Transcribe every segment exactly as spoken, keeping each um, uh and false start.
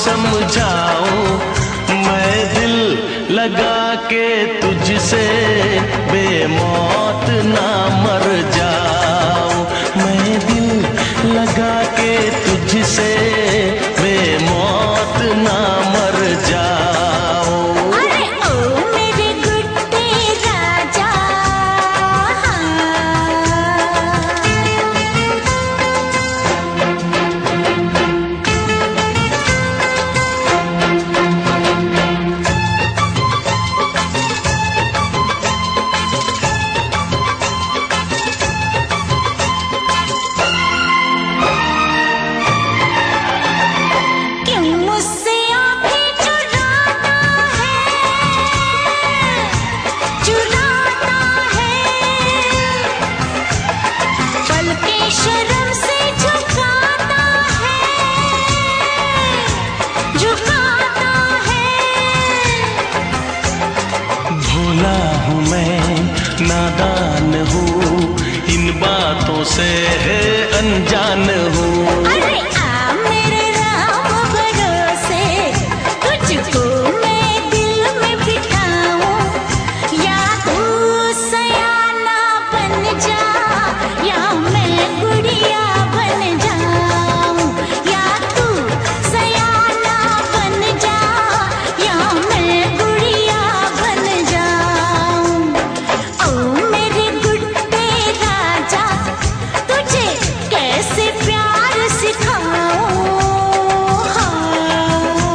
समझाऊं, मैं दिल लगा के तुझसे बेमौत ना मर जाऊं, मैं दिल लगा के तुझसे बेमौत ना मर जाऊं। अरे ओ मेरे गुड्डे राजा, शर्म से झुकाता है, झुकाता है। भोला हूँ मैं, नादान हूँ, इन बातों से अनजान हूँ। अरे आ मेरे राम भरोसे, तुझको मैं दिल में बिठाऊं, या तू सयाना बन जा, या मैं गुड़िया बन जाऊं, या तू सयाना बन जा, या मैं गुड़िया बन जाऊं। ओ मेरे गुड्डे राजा, तुझे कैसे प्यार सिखाऊं, हाँ।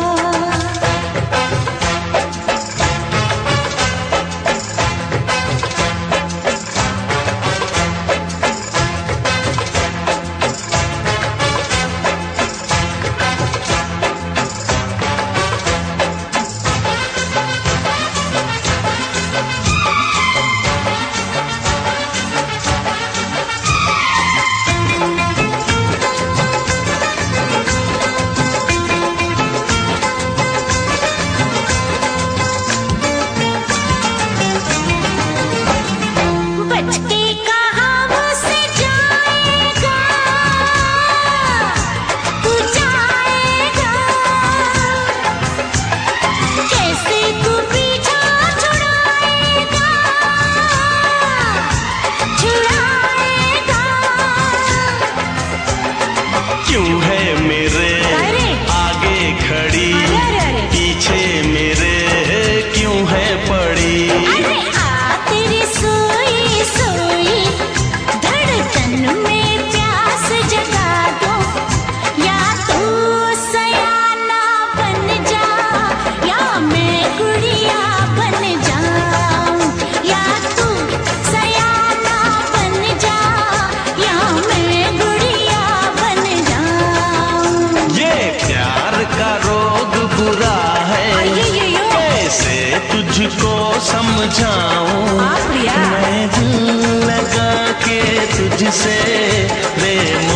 बच के कहाँ मुझसे जाएगा, तू जाएगा, कैसे तू पीछा छुड़ाएगा, छुड़ाएगा। क्यों है मेरे अरे! आगे खड़ी, अरे, अरे! पीछे मेरे क्यों है पड़ी? अरे आ तेरी सोई सोई धड़कन में प्यास जगा दो, या तू सयाना बन जा, या मैं गुड़िया बन जाऊं, या तू सयाना बन जा, या मैं गुड़िया बन जाऊं। ये प्यार का रोग बुरा है, ये ये ये कैसे तुझको समझाऊं, आ प्रिया। मैं दिल लगा के तुझसे बेमौत